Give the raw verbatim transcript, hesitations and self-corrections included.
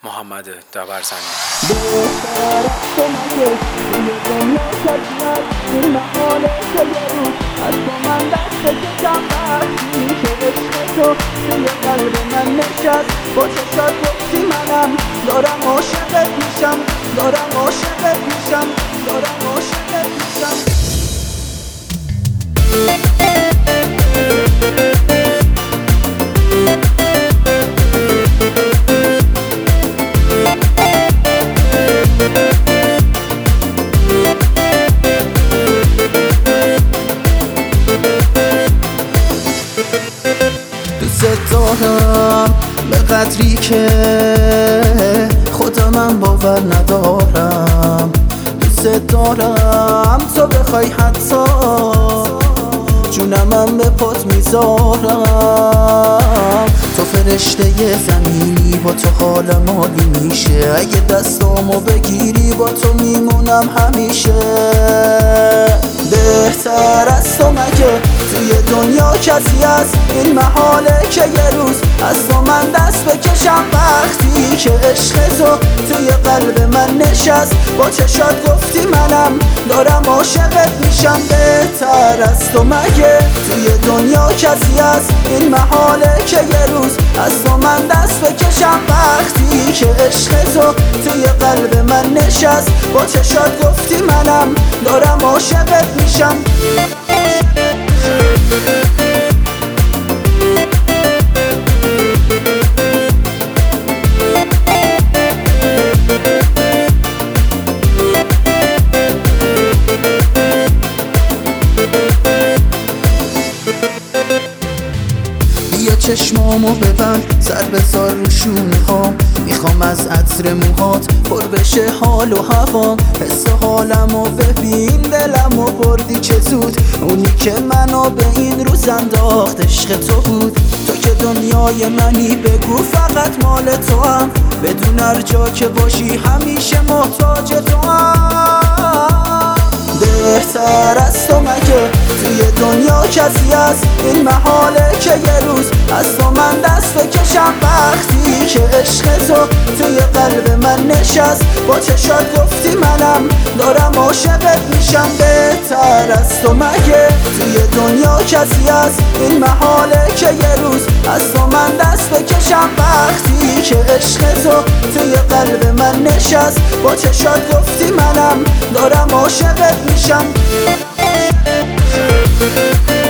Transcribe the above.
محمد داورزنی. بهتر از تو مگه توی دنیا کسی هست؟ این محاله که یه روز از تو من دست بکشم. وقتی که عشق تو توی قلب من نشست، با چشات گفتی منم دارم عاشقت میشم، دارم عاشقت میشم، دارم عاشقت میشم. دوست دارم به قدری که خودم من باور ندارم. دوست دارم تو بخوای حتی جونمم به پات میذارم. تو فرشته زمینی، با تو حالم عالی میشه. اگه دستامو بگیری با تو میمونم همیشه. بهتر از تو مگه توی دنیا کسی هست؟ این محاله که یه روز از تو من دست بکشم. وقتی که عشق تو توی قلب من نشست، با چشات گفتی منم دارم عاشقت میشم. بهتر از تو مگه توی دنیا کسی هست؟ این محاله که یه روز از تو من دست بکشم. وقتی که عشق تو توی قلب من نشست، با چشات گفتی منم دارم عاشقت میشم. بیا چشمامو ببند، سر بذار رو شونه هام. میخوام از عطر موهات پر بشه حال و هوام. حس حالمو ببین، دلمو بردی چه زود. اونی که منو به این روز انداخت عشق تو بود. تو که دنیای منی، بگو فقط مال تو هم. بدون هر جا که باشی همیشه محتاج تو هم. بهتر از تو مگه توی دنیا کسی هست؟ این محاله که یه روز از تو من دست بکشم. وقتی که عشق تو توی قلب من نشست، با چشات گفتی منم دارم عاشقت میشم. بهتر از تو مگه توی دنیا کسی هست؟ این محاله که یه روز از تو من دست بکشم. وقتی که عشق تو توی قلب من نشست، با چشات گفتی منم دارم عاشقت میشم.